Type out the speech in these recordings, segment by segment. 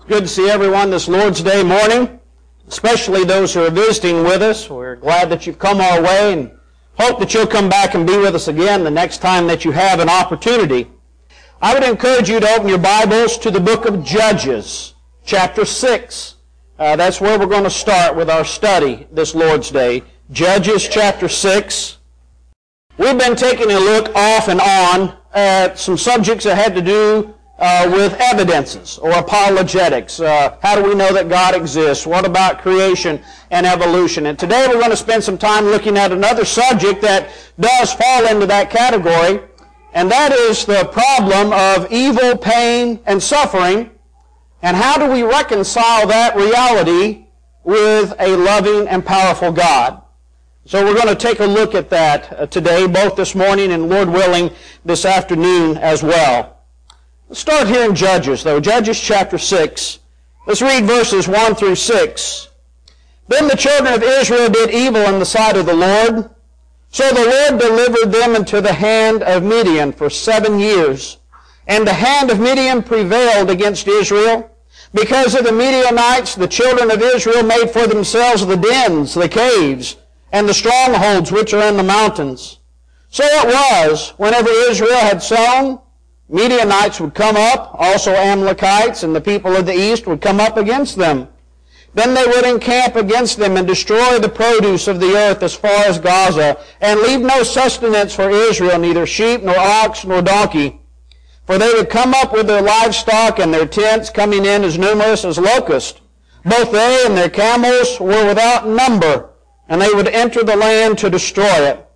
Good to see everyone this Lord's Day morning, especially those who are visiting with us. We're glad that you've come our way and hope that you'll come back and be with us again the next time that you have an opportunity. I would encourage you to open your Bibles to the book of Judges, chapter 6. That's where we're going to start with our study this Lord's Day. Judges, chapter 6. We've been taking a look off and on at some subjects that had to do with evidences or apologetics. How do we know that God exists? What about creation and evolution? And today we're going to spend some time looking at another subject that does fall into that category, and that is the problem of evil, pain, and suffering, and how do we reconcile that reality with a loving and powerful God? So we're going to take a look at that today, both this morning and, Lord willing, this afternoon as well. Let's start here in Judges, though. Judges chapter 6. Let's read verses 1 through 6. Then the children of Israel did evil in the sight of the Lord. So the Lord delivered them into the hand of Midian for 7 years. And the hand of Midian prevailed against Israel. Because of the Midianites, the children of Israel made for themselves the dens, the caves, and the strongholds which are in the mountains. So it was, whenever Israel had sown, Midianites would come up, also Amalekites, and the people of the east would come up against them. Then they would encamp against them and destroy the produce of the earth as far as Gaza, and leave no sustenance for Israel, neither sheep, nor ox, nor donkey. For they would come up with their livestock and their tents, coming in as numerous as locusts. Both they and their camels were without number, and they would enter the land to destroy it.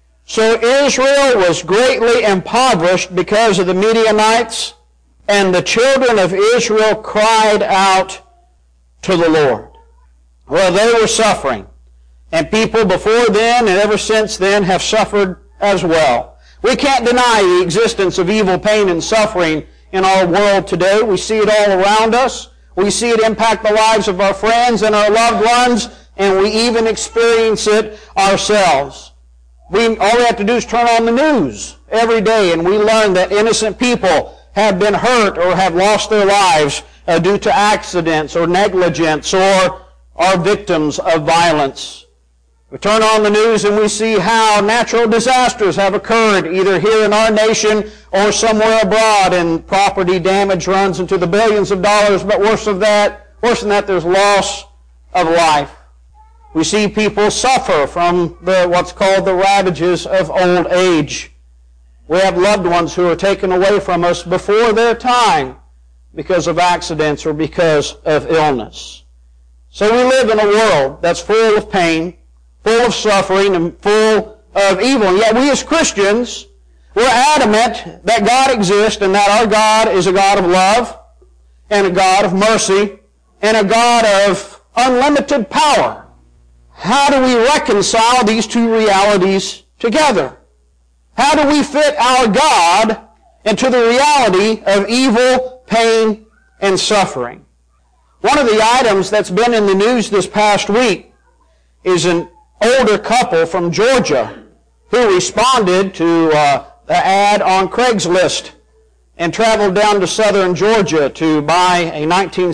So Israel was greatly impoverished because of the Midianites, and the children of Israel cried out to the Lord. Well, they were suffering, and people before then and ever since then have suffered as well. We can't deny the existence of evil, pain, and suffering in our world today. We see it all around us. We see it impact the lives of our friends and our loved ones, and we even experience it ourselves. All we have to do is turn on the news every day, and we learn that innocent people have been hurt or have lost their lives due to accidents or negligence or are victims of violence. We turn on the news and we see how natural disasters have occurred either here in our nation or somewhere abroad, and property damage runs into the billions of dollars, but worse than that, there's loss of life. We see people suffer from what's called the ravages of old age. We have loved ones who are taken away from us before their time because of accidents or because of illness. So we live in a world that's full of pain, full of suffering, and full of evil. And yet we as Christians, we're adamant that God exists and that our God is a God of love and a God of mercy and a God of unlimited power. How do we reconcile these two realities together? How do we fit our God into the reality of evil, pain, and suffering? One of the items that's been in the news this past week is an older couple from Georgia who responded to the ad on Craigslist and traveled down to southern Georgia to buy a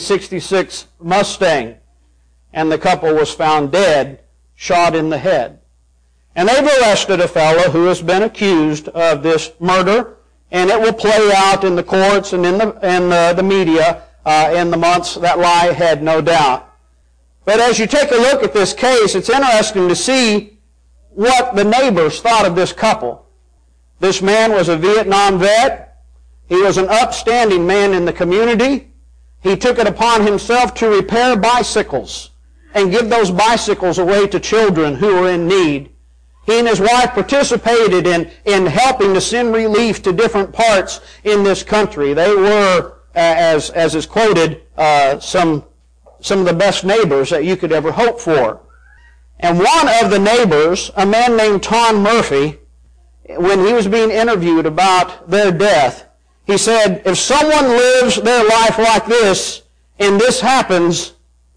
1966 Mustang. And the couple was found dead, shot in the head. And they've arrested a fellow who has been accused of this murder, and it will play out in the courts and in the media in the months that lie ahead, no doubt. But as you take a look at this case, it's interesting to see what the neighbors thought of this couple. This man was a Vietnam vet. He was an upstanding man in the community. He took it upon himself to repair bicycles and give those bicycles away to children who were in need. He and his wife participated in helping to send relief to different parts in this country. They were, as is quoted, some of the best neighbors that you could ever hope for. And one of the neighbors, a man named Tom Murphy, when he was being interviewed about their death, he said, if someone lives their life like this and this happens,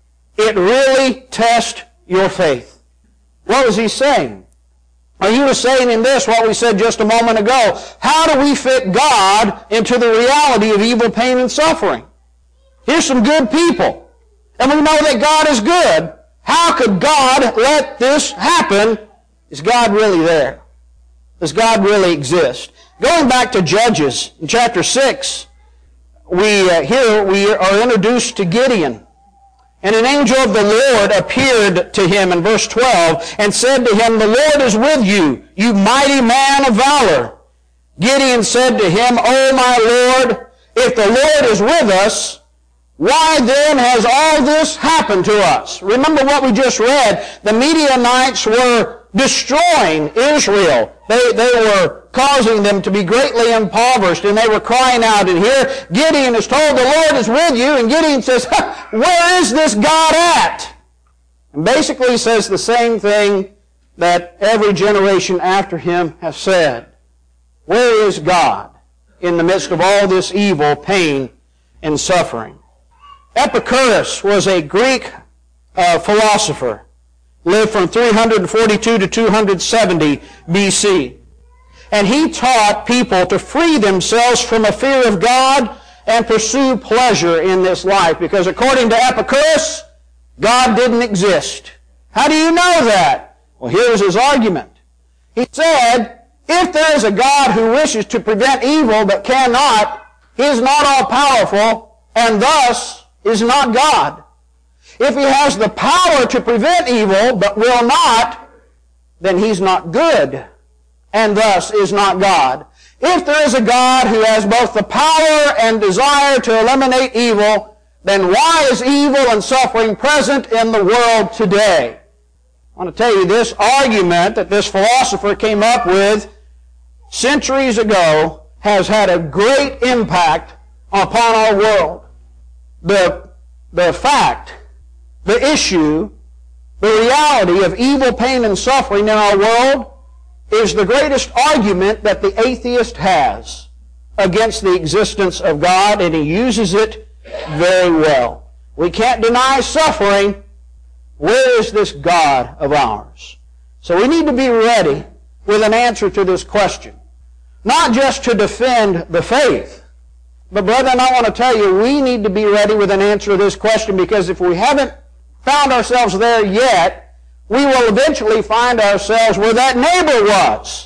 it really tests your faith. What was he saying? Well, he was saying in this what we said just a moment ago. How do we fit God into the reality of evil, pain, and suffering? Here's some good people. And we know that God is good. How could God let this happen? Is God really there? Does God really exist? Going back to Judges in chapter 6, here we are introduced to Gideon. And an angel of the Lord appeared to him in verse 12 and said to him, "The Lord is with you, you mighty man of valor." Gideon said to him, "O my Lord, if the Lord is with us, why then has all this happened to us?" Remember what we just read. The Midianites were destroying Israel. They were causing them to be greatly impoverished, and they were crying out. And here Gideon is told, "The Lord is with you," and Gideon says, "Where is this God at?" And basically says the same thing that every generation after him has said. Where is God in the midst of all this evil, pain, and suffering? Epicurus was a Greek philosopher, lived from 342 to 270 BC. And he taught people to free themselves from a fear of God and pursue pleasure in this life. Because according to Epicurus, God didn't exist. How do you know that? Well, here's his argument. He said, if there is a God who wishes to prevent evil but cannot, he is not all-powerful and thus is not God. If he has the power to prevent evil but will not, then he's not good and thus is not God. If there is a God who has both the power and desire to eliminate evil, then why is evil and suffering present in the world today? I want to tell you, this argument that this philosopher came up with centuries ago has had a great impact upon our world. The fact, the issue, the reality of evil, pain, and suffering in our world is the greatest argument that the atheist has against the existence of God, and he uses it very well. We can't deny suffering. Where is this God of ours? So we need to be ready with an answer to this question. Not just to defend the faith, but brethren, I want to tell you, we need to be ready with an answer to this question, because if we haven't found ourselves there yet, we will eventually find ourselves where that neighbor was.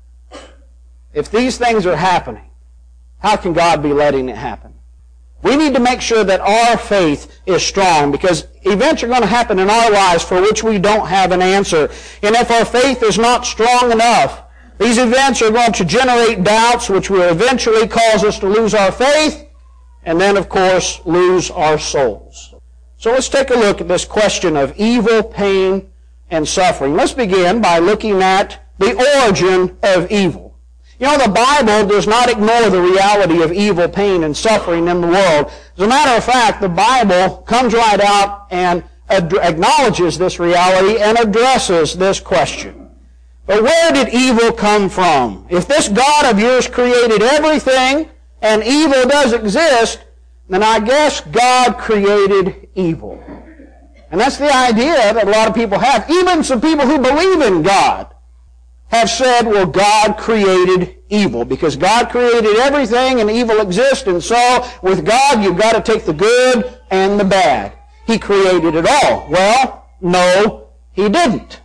If these things are happening, how can God be letting it happen? We need to make sure that our faith is strong, because events are going to happen in our lives for which we don't have an answer. And if our faith is not strong enough, these events are going to generate doubts, which will eventually cause us to lose our faith, and then, of course, lose our souls. So let's take a look at this question of evil, pain, and suffering. Let's begin by looking at the origin of evil. You know, the Bible does not ignore the reality of evil, pain, and suffering in the world. As a matter of fact, the Bible comes right out and acknowledges this reality and addresses this question. But where did evil come from? If this God of yours created everything and evil does exist, then I guess God created evil. And that's the idea that a lot of people have. Even some people who believe in God have said, well, God created evil, because God created everything and evil exists, and so with God you've got to take the good and the bad. He created it all. Well, no, He didn't.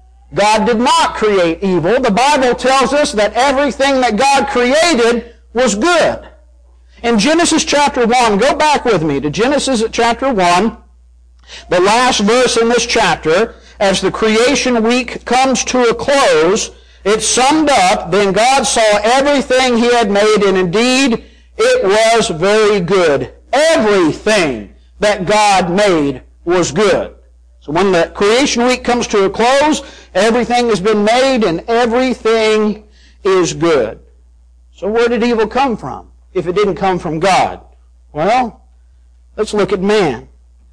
God did not create evil. The Bible tells us that everything that God created was good. In Genesis chapter 1, go back with me to Genesis chapter 1, the last verse in this chapter, as the creation week comes to a close, it's summed up, then God saw everything He had made, and indeed it was very good. Everything that God made was good. So when the creation week comes to a close, everything has been made and everything is good. So where did evil come from if it didn't come from God? Well, let's look at man.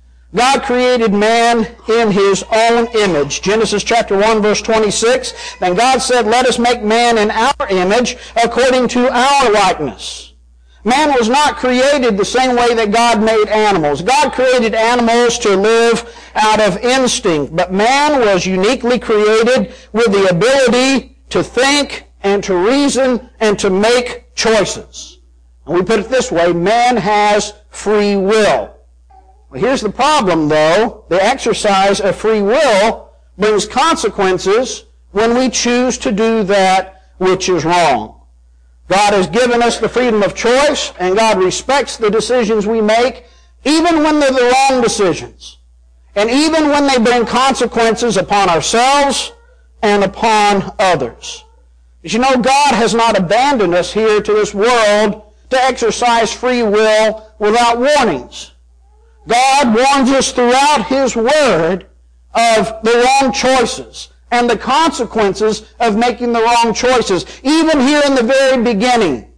God created man in His own image. Genesis chapter 1 verse 26, then God said, let us make man in our image according to our likeness. Man was not created the same way that God made animals. God created animals to live out of instinct, but man was uniquely created with the ability to think and to reason and to make choices. And we put it this way, man has free will. Well, here's the problem, though. The exercise of free will brings consequences when we choose to do that which is wrong. God has given us the freedom of choice, and God respects the decisions we make, even when they're the wrong decisions, and even when they bring consequences upon ourselves and upon others. As you know, God has not abandoned us here to this world to exercise free will without warnings. God warns us throughout His Word of the wrong choices and the consequences of making the wrong choices. Even here in the very beginning,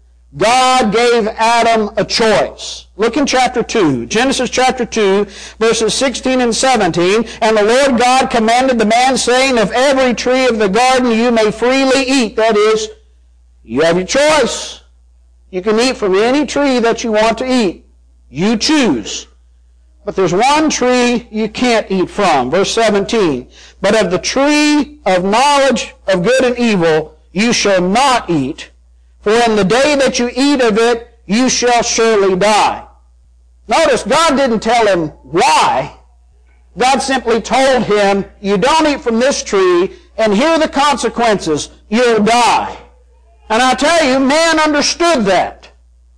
God gave Adam a choice. Look in chapter 2, Genesis chapter 2, verses 16 and 17. And the Lord God commanded the man, saying, of every tree of the garden you may freely eat. That is, you have your choice. You can eat from any tree that you want to eat. You choose. But there's one tree you can't eat from. Verse 17. But of the tree of knowledge of good and evil you shall not eat, for in the day that you eat of it you shall surely die. Notice, God didn't tell him why. God simply told him, you don't eat from this tree, and here are the consequences. You'll die. And I tell you, man understood that.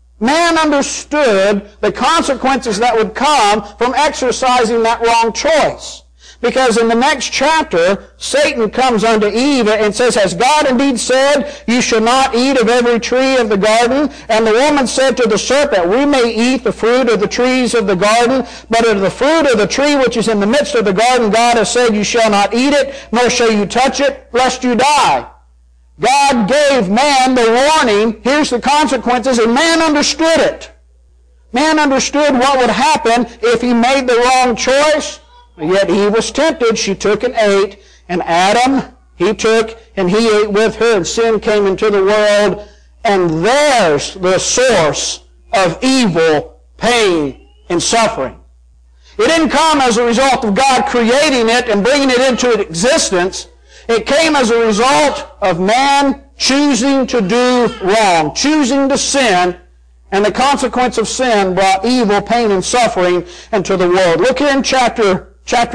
Man understood the consequences that would come from exercising that wrong choice. Because in the next chapter, Satan comes unto Eve and says, has God indeed said, you shall not eat of every tree of the garden? And the woman said to the serpent, we may eat the fruit of the trees of the garden, but of the fruit of the tree which is in the midst of the garden, God has said, you shall not eat it, nor shall you touch it, lest you die. God gave man the warning, here's the consequences, and man understood it. Man understood what would happen if he made the wrong choice. Yet Eve was tempted, she took and ate, and Adam, he took and he ate with her, and sin came into the world, and there's the source of evil, pain, and suffering. It didn't come as a result of God creating it and bringing it into existence. It came as a result of man choosing to do wrong, choosing to sin, and the consequence of sin brought evil, pain, and suffering into the world. Look here in chapter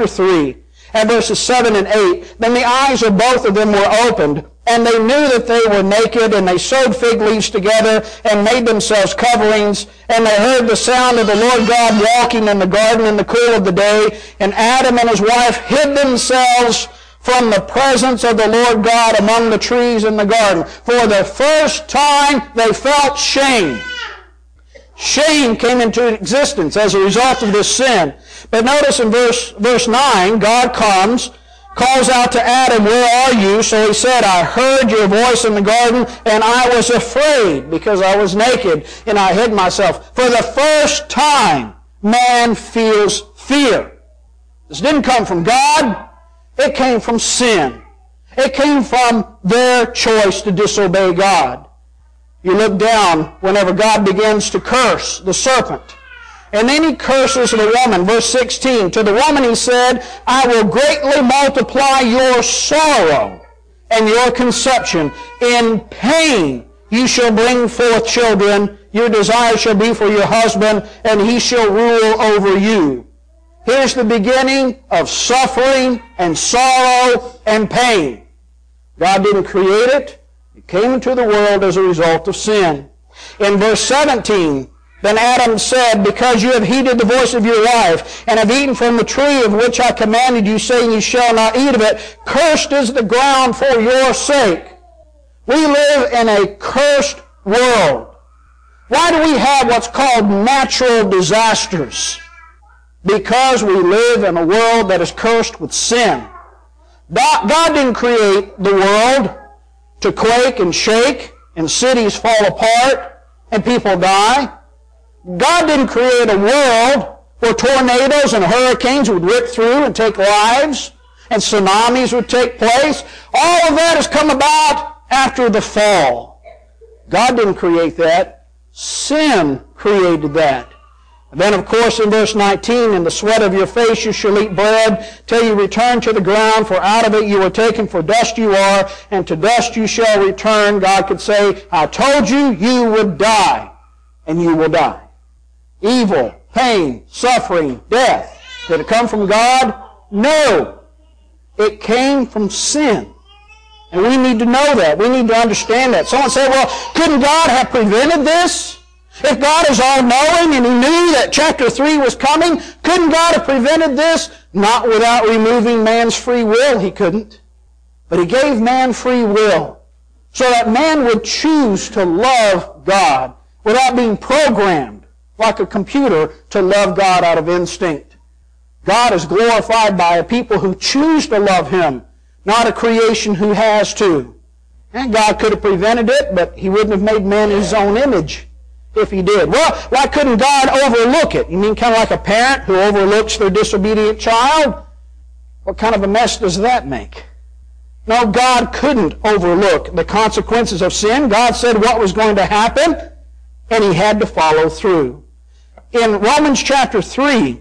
3, and verses 7 and 8. Then the eyes of both of them were opened, and they knew that they were naked, and they sewed fig leaves together and made themselves coverings. And they heard the sound of the Lord God walking in the garden in the cool of the day. And Adam and his wife hid themselves from the presence of the Lord God among the trees in the garden. For the first time they felt shame. Shame came into existence as a result of this sin. But notice in verse 9, God calls out to Adam, where are you? So he said, I heard your voice in the garden, and I was afraid because I was naked, and I hid myself. For the first time, man feels fear. This didn't come from God. It came from sin. It came from their choice to disobey God. You look down whenever God begins to curse the serpent. And then he curses the woman. Verse 16, to the woman he said, I will greatly multiply your sorrow and your conception. In pain you shall bring forth children. Your desire shall be for your husband, and he shall rule over you. Here's the beginning of suffering and sorrow and pain. God didn't create it. It came into the world as a result of sin. In verse 17, then Adam said, because you have heeded the voice of your wife, and have eaten from the tree of which I commanded you, saying you shall not eat of it, cursed is the ground for your sake. We live in a cursed world. Why do we have what's called natural disasters? Because we live in a world that is cursed with sin. God didn't create the world to quake and shake and cities fall apart and people die. God didn't create a world where tornadoes and hurricanes would rip through and take lives and tsunamis would take place. All of that has come about after the fall. God didn't create that. Sin created that. And then, of course, in verse 19, in the sweat of your face you shall eat bread till you return to the ground, for out of it you were taken, for dust you are, and to dust you shall return. God could say, I told you you would die. and you will die. Evil, pain, suffering, death. Did it come from God? No. It came from sin. And we need to know that. We need to understand that. Someone said, well, couldn't God have prevented this? If God is all-knowing and He knew that chapter 3 was coming, couldn't God have prevented this? Not without removing man's free will, He couldn't. But He gave man free will so that man would choose to love God without being programmed like a computer to love God out of instinct. God is glorified by a people who choose to love Him, not a creation who has to. And God could have prevented it, but He wouldn't have made man in His own image if He did. Well, why couldn't God overlook it? You mean kind of like a parent who overlooks their disobedient child? What kind of a mess does that make? No, God couldn't overlook the consequences of sin. God said what was going to happen, and He had to follow through. In Romans chapter 3,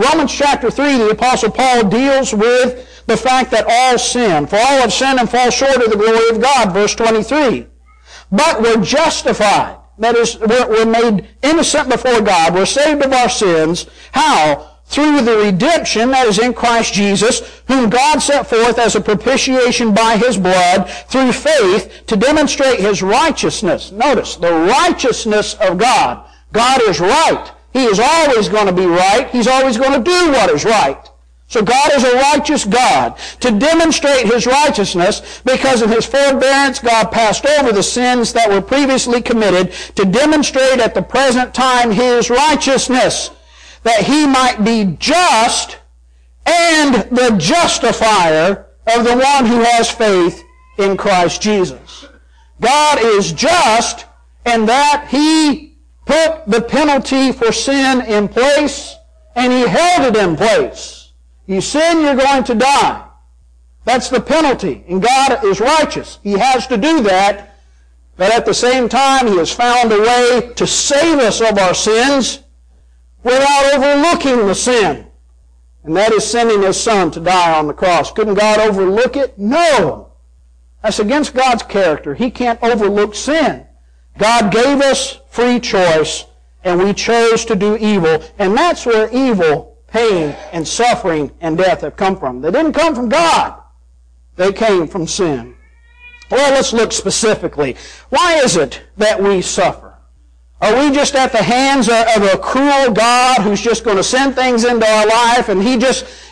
the Apostle Paul deals with the fact that all sin, for all have sinned and fall short of the glory of God, verse 23. But we're justified. That is, we're made innocent before God. We're saved of our sins. How? Through the redemption that is in Christ Jesus, whom God set forth as a propitiation by His blood, through faith, to demonstrate His righteousness. Notice, the righteousness of God. God is right. He is always going to be right. He's always going to do what is right. So God is a righteous God. To demonstrate His righteousness, because in His forbearance God passed over the sins that were previously committed, to demonstrate at the present time His righteousness, that He might be just and the justifier of the one who has faith in Christ Jesus. God is just in that He put the penalty for sin in place, and He held it in place. You sin, you're going to die. That's the penalty. And God is righteous. He has to do that. But at the same time, He has found a way to save us of our sins without overlooking the sin. And that is sending His Son to die on the cross. Couldn't God overlook it? No. That's against God's character. He can't overlook sin. God gave us free choice, and we chose to do evil. And that's where evil, pain, and suffering, and death have come from. They didn't come from God. They came from sin. Well, let's look specifically. Why is it that we suffer? Are we just at the hands of a cruel God who's just going to send things into our life, and He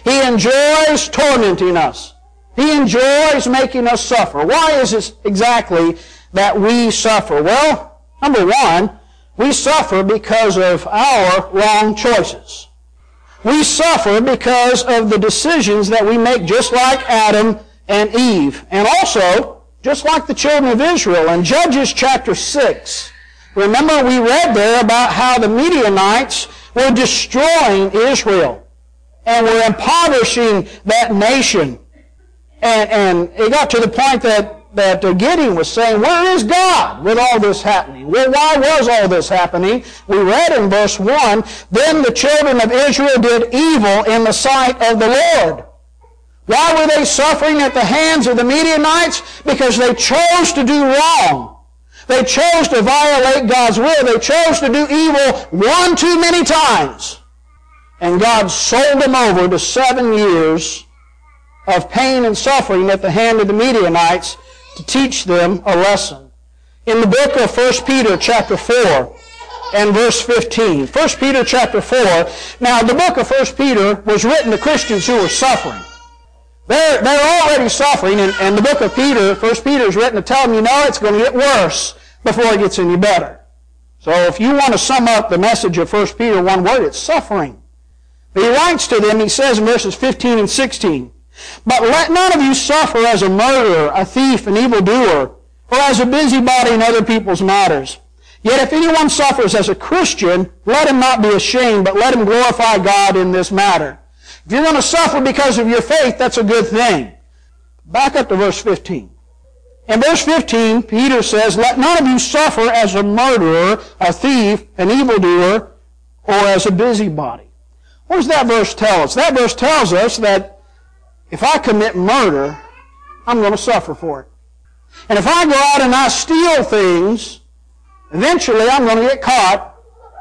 enjoys tormenting us? He enjoys making us suffer. Why is it exactly that we suffer? Well, number one, we suffer because of our wrong choices. We suffer because of the decisions that we make, just like Adam and Eve, and also just like the children of Israel. In Judges chapter 6, remember we read there about how the Midianites were destroying Israel and were impoverishing that nation. And it got to the point that Gideon was saying, where is God with all this happening? Well, why was all this happening? We read in verse 1, then the children of Israel did evil in the sight of the Lord. Why were they suffering at the hands of the Midianites? Because they chose to do wrong. They chose to violate God's will. They chose to do evil one too many times. And God sold them over to 7 years of pain and suffering at the hand of the Midianites to teach them a lesson. In the book of 1 Peter chapter 4 and verse 15. 1 Peter chapter 4. Now, the book of 1 Peter was written to Christians who were suffering. They're already suffering, and the book of Peter, 1 Peter, is written to tell them, it's going to get worse before it gets any better. So if you want to sum up the message of 1 Peter, one word, it's suffering. But he writes to them, he says in verses 15 and 16, but let none of you suffer as a murderer, a thief, an evildoer, or as a busybody in other people's matters. Yet if anyone suffers as a Christian, let him not be ashamed, but let him glorify God in this matter. If you're going to suffer because of your faith, that's a good thing. Back up to verse 15. In verse 15, Peter says, let none of you suffer as a murderer, a thief, an evildoer, or as a busybody. What does that verse tell us? That verse tells us that if I commit murder, I'm going to suffer for it. And if I go out and I steal things, eventually I'm going to get caught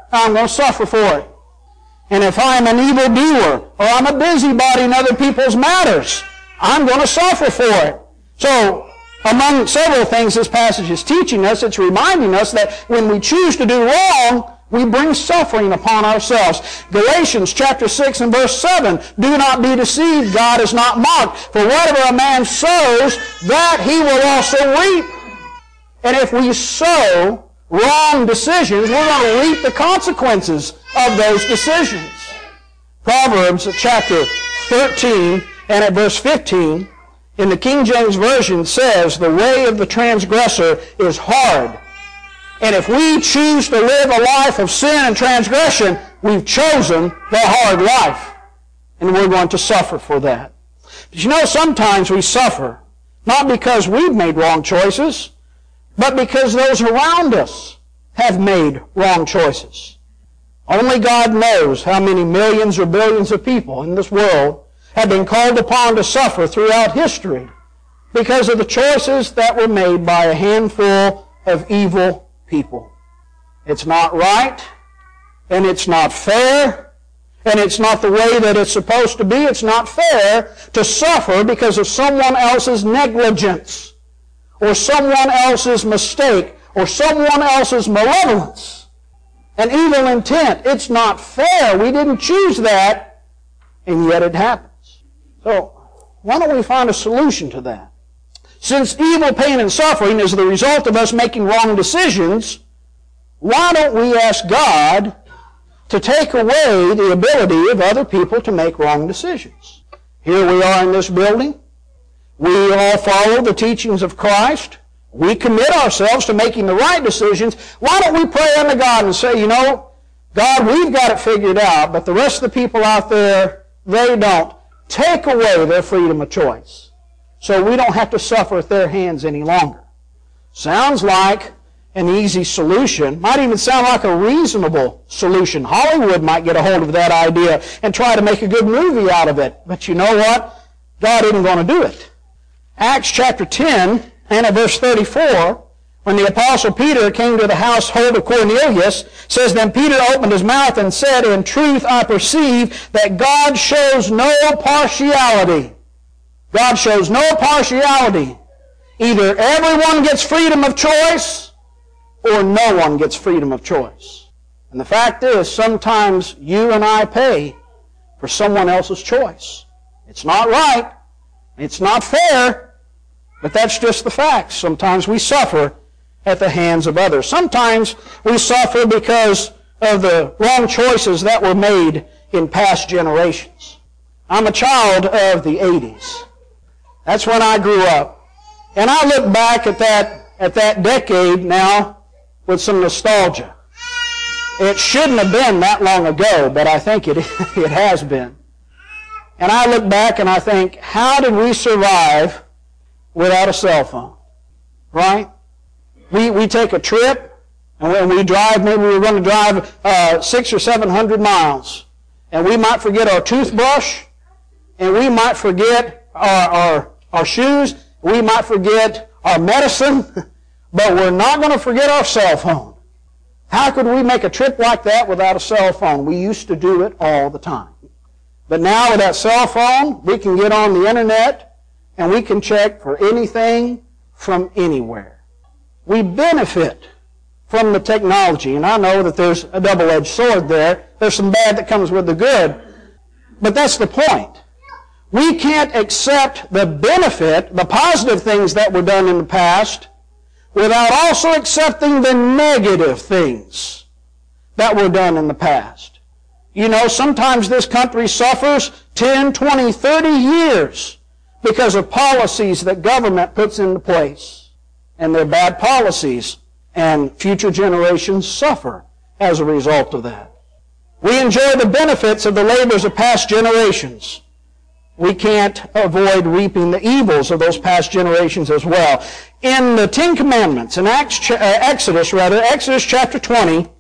I'm going to suffer for it. And if I'm an evildoer, or I'm a busybody in other people's matters, I'm going to suffer for it. So, among several things this passage is teaching us, it's reminding us that when we choose to do wrong, we bring suffering upon ourselves. Galatians chapter 6 and verse 7, do not be deceived, God is not mocked. For whatever a man sows, that he will also reap. And if we sow wrong decisions, we're going to reap the consequences of those decisions. Proverbs chapter 13 and at verse 15, in the King James Version says, the way of the transgressor is hard. And if we choose to live a life of sin and transgression, we've chosen the hard life. And we're going to suffer for that. But you know, sometimes we suffer, not because we've made wrong choices, but because those around us have made wrong choices. Only God knows how many millions or billions of people in this world have been called upon to suffer throughout history because of the choices that were made by a handful of evil people. It's not right, and it's not fair, and it's not the way that it's supposed to be. It's not fair to suffer because of someone else's negligence, or someone else's mistake, or someone else's malevolence, an evil intent. It's not fair. We didn't choose that, and yet it happens. So, why don't we find a solution to that? Since evil, pain, and suffering is the result of us making wrong decisions, why don't we ask God to take away the ability of other people to make wrong decisions? Here we are in this building. We all follow the teachings of Christ. We commit ourselves to making the right decisions. Why don't we pray unto God and say, you know, God, we've got it figured out, but the rest of the people out there, they don't. Take away their freedom of choice so we don't have to suffer at their hands any longer. Sounds like an easy solution. Might even sound like a reasonable solution. Hollywood might get a hold of that idea and try to make a good movie out of it. But you know what? God isn't going to do it. Acts chapter 10 and at verse 34, when the Apostle Peter came to the household of Cornelius, says, then Peter opened his mouth and said, in truth I perceive that God shows no partiality. God shows no partiality. Either everyone gets freedom of choice, or no one gets freedom of choice. And the fact is, sometimes you and I pay for someone else's choice. It's not right. It's not fair. But that's just the facts. Sometimes we suffer at the hands of others. Sometimes we suffer because of the wrong choices that were made in past generations. I'm a child of the 80s. That's when I grew up. And I look back at that decade now with some nostalgia. It shouldn't have been that long ago, but I think it has been. And I look back and I think, how did we survive without a cell phone? Right? We take a trip, and when we drive, maybe we're going to drive 600 or 700 miles. And we might forget our toothbrush, and we might forget our shoes, we might forget our medicine, but we're not going to forget our cell phone. How could we make a trip like that without a cell phone? We used to do it all the time. But now with that cell phone, we can get on the internet, and we can check for anything from anywhere. We benefit from the technology, and I know that there's a double-edged sword there. There's some bad that comes with the good, but that's the point. We can't accept the benefit, the positive things that were done in the past, without also accepting the negative things that were done in the past. You know, sometimes this country suffers 10, 20, 30 years because of policies that government puts into place. And they're bad policies, and future generations suffer as a result of that. We enjoy the benefits of the labors of past generations. We can't avoid reaping the evils of those past generations as well. In the Ten Commandments, in Exodus chapter 20,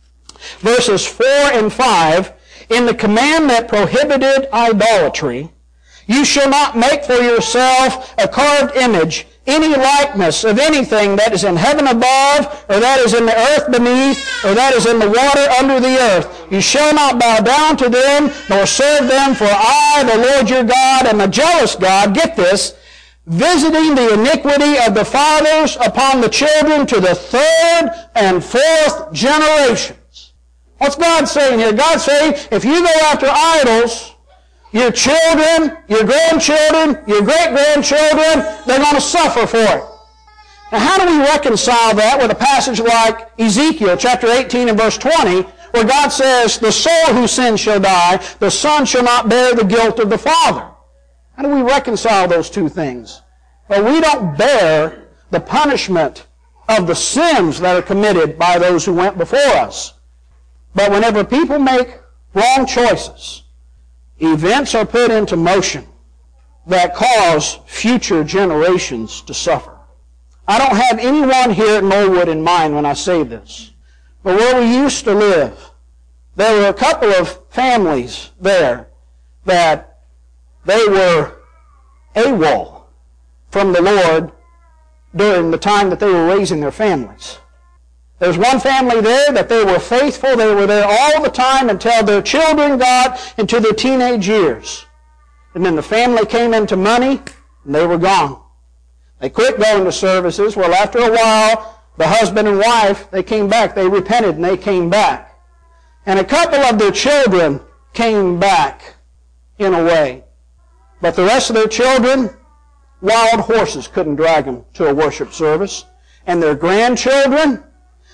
verses 4 and 5, in the command that prohibited idolatry, you shall not make for yourself a carved image any likeness of anything that is in heaven above, or that is in the earth beneath, or that is in the water under the earth. You shall not bow down to them, nor serve them, for I, the Lord your God, am a jealous God," get this, "visiting the iniquity of the fathers upon the children to the third and fourth generations." What's God saying here? God's saying, if you go after idols, your children, your grandchildren, your great-grandchildren, they're going to suffer for it. Now, how do we reconcile that with a passage like Ezekiel chapter 18 and verse 20, where God says, "The soul who sins shall die, the son shall not bear the guilt of the father"? How do we reconcile those two things? Well, we don't bear the punishment of the sins that are committed by those who went before us. But whenever people make wrong choices, events are put into motion that cause future generations to suffer. I don't have anyone here at Norwood in mind when I say this, but where we used to live, there were a couple of families there that they were AWOL from the Lord during the time that they were raising their families. There's one family there that they were faithful. They were there all the time until their children got into their teenage years. And then the family came into money, and they were gone. They quit going to services. Well, after a while, the husband and wife, they came back. They repented, and they came back. And a couple of their children came back in a way. But the rest of their children, wild horses couldn't drag them to a worship service. And their grandchildren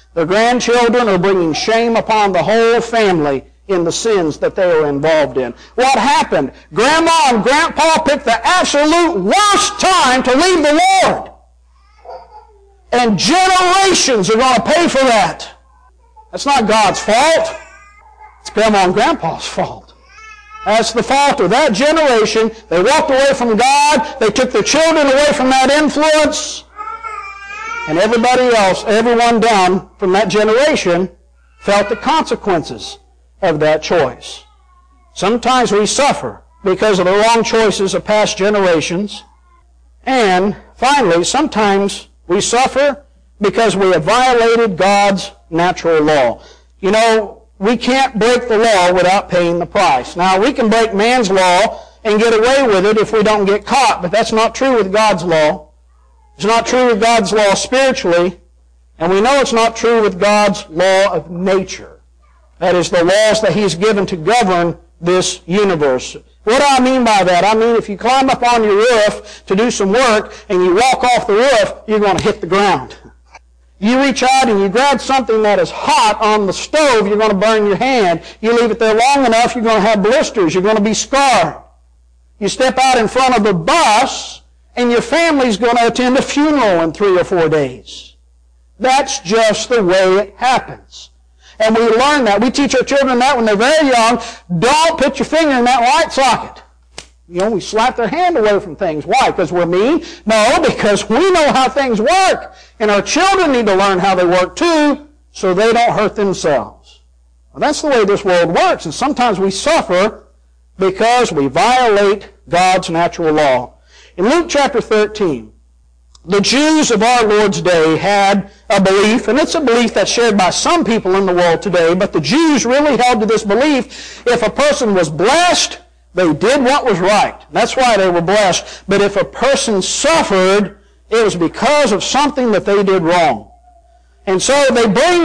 are bringing shame upon the whole family in the sins that they were involved in. What happened? Grandma and Grandpa picked the absolute worst time to leave the Lord. And generations are going to pay for that. That's not God's fault. It's Grandma and Grandpa's fault. That's the fault of that generation. They walked away from God. They took their children away from that influence. And everybody else, everyone down from that generation, felt the consequences of that choice. Sometimes we suffer because of the wrong choices of past generations. And finally, sometimes we suffer because we have violated God's natural law. You know, we can't break the law without paying the price. Now, we can break man's law and get away with it if we don't get caught, but that's not true with God's law. It's not true with God's law spiritually, and we know it's not true with God's law of nature. That is, the laws that He's given to govern this universe. What do I mean by that? I mean, if you climb up on your roof to do some work and you walk off the roof, you're going to hit the ground. You reach out and you grab something that is hot on the stove, you're going to burn your hand. You leave it there long enough, you're going to have blisters. You're going to be scarred. You step out in front of the bus, and your family's going to attend a funeral in 3 or 4 days. That's just the way it happens. And we learn that. We teach our children that when they're very young. Don't put your finger in that light socket. You know, we slap their hand away from things. Why? Because we're mean? No, because we know how things work. And our children need to learn how they work too, so they don't hurt themselves. Well, that's the way this world works. And sometimes we suffer because we violate God's natural law. In Luke chapter 13, the Jews of our Lord's day had a belief, and it's a belief that's shared by some people in the world today, but the Jews really held to this belief: if a person was blessed, they did what was right. That's why they were blessed. But if a person suffered, it was because of something that they did wrong. And so they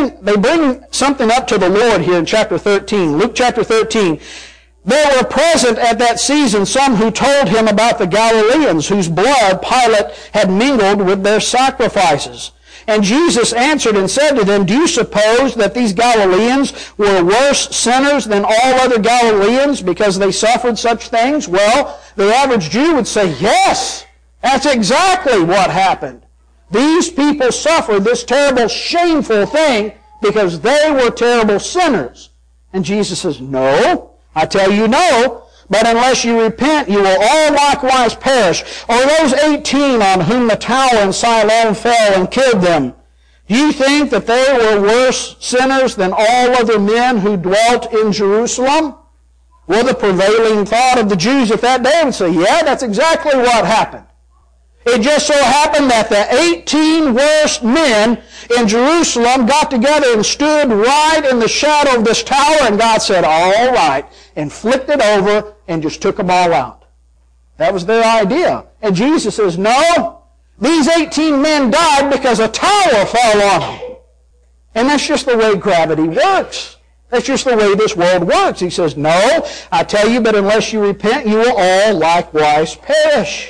bring something up to the Lord here in chapter 13, Luke chapter 13. There were present at that season some who told him about the Galileans, whose blood Pilate had mingled with their sacrifices. And Jesus answered and said to them, "Do you suppose that these Galileans were worse sinners than all other Galileans because they suffered such things?" Well, the average Jew would say, yes, that's exactly what happened. These people suffered this terrible, shameful thing because they were terrible sinners. And Jesus says, no. I tell you no, but unless you repent, you will all likewise perish. Or those 18 on whom the tower in Siloam fell and killed them, do you think that they were worse sinners than all other men who dwelt in Jerusalem? Well, the prevailing thought of the Jews at that day would say, yeah, that's exactly what happened. It just so happened that the 18 worst men in Jerusalem got together and stood right in the shadow of this tower, and God said, all right, and flipped it over and just took them all out. That was their idea. And Jesus says, no, these 18 men died because a tower fell on them. And that's just the way gravity works. That's just the way this world works. He says, no, I tell you, but unless you repent, you will all likewise perish.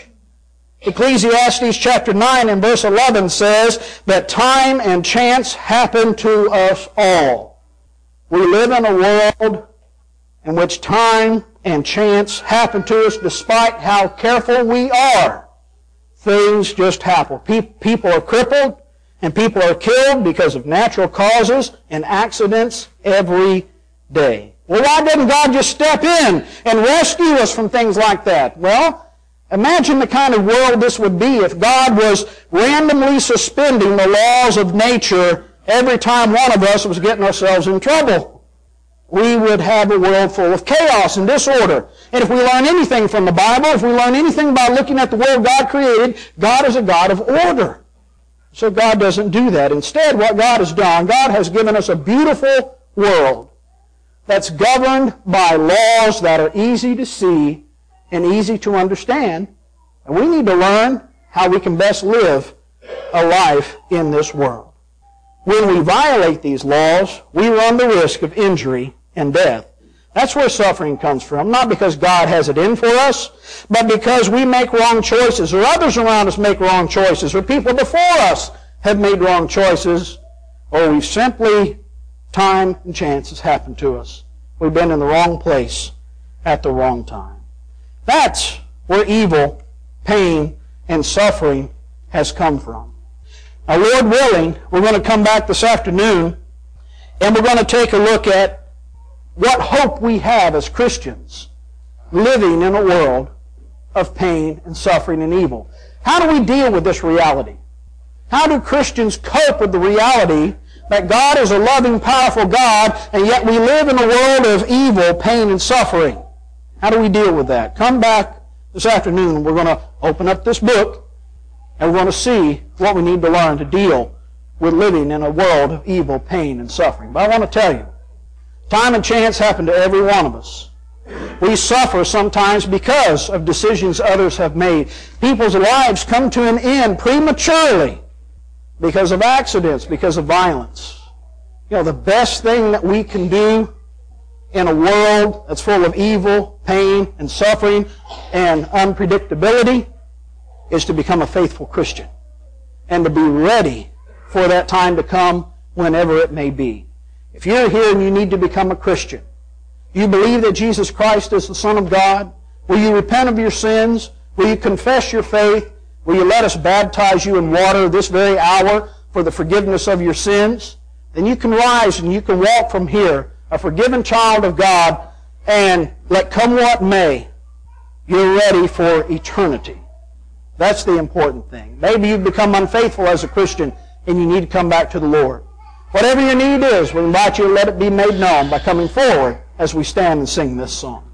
Ecclesiastes chapter 9 and verse 11 says that time and chance happen to us all. We live in a world in which time and chance happen to us despite how careful we are. Things just happen. People are crippled and people are killed because of natural causes and accidents every day. Well, why didn't God just step in and rescue us from things like that? Well, imagine the kind of world this would be if God was randomly suspending the laws of nature every time one of us was getting ourselves in trouble. We would have a world full of chaos and disorder. And if we learn anything from the Bible, if we learn anything by looking at the world God created, God is a God of order. So God doesn't do that. Instead, what God has done, God has given us a beautiful world that's governed by laws that are easy to see and easy to understand, and we need to learn how we can best live a life in this world. When we violate these laws, we run the risk of injury and death. That's where suffering comes from, not because God has it in for us, but because we make wrong choices, or others around us make wrong choices, or people before us have made wrong choices, or we've simply, time and chance has happened to us. We've been in the wrong place at the wrong time. That's where evil, pain, and suffering has come from. Now, Lord willing, we're going to come back this afternoon, and we're going to take a look at what hope we have as Christians living in a world of pain and suffering and evil. How do we deal with this reality? How do Christians cope with the reality that God is a loving, powerful God, and yet we live in a world of evil, pain, and suffering? How do we deal with that? Come back this afternoon. We're going to open up this book, and we're going to see what we need to learn to deal with living in a world of evil, pain, and suffering. But I want to tell you, time and chance happen to every one of us. We suffer sometimes because of decisions others have made. People's lives come to an end prematurely because of accidents, because of violence. You know, the best thing that we can do in a world that's full of evil, pain, and suffering, and unpredictability is to become a faithful Christian and to be ready for that time to come whenever it may be. If you're here and you need to become a Christian, you believe that Jesus Christ is the Son of God, will you repent of your sins? Will you confess your faith? Will you let us baptize you in water this very hour for the forgiveness of your sins? Then you can rise and you can walk from here, a forgiven child of God, and let come what may, you're ready for eternity. That's the important thing. Maybe you've become unfaithful as a Christian and you need to come back to the Lord. Whatever your need is, we invite you to let it be made known by coming forward as we stand and sing this song.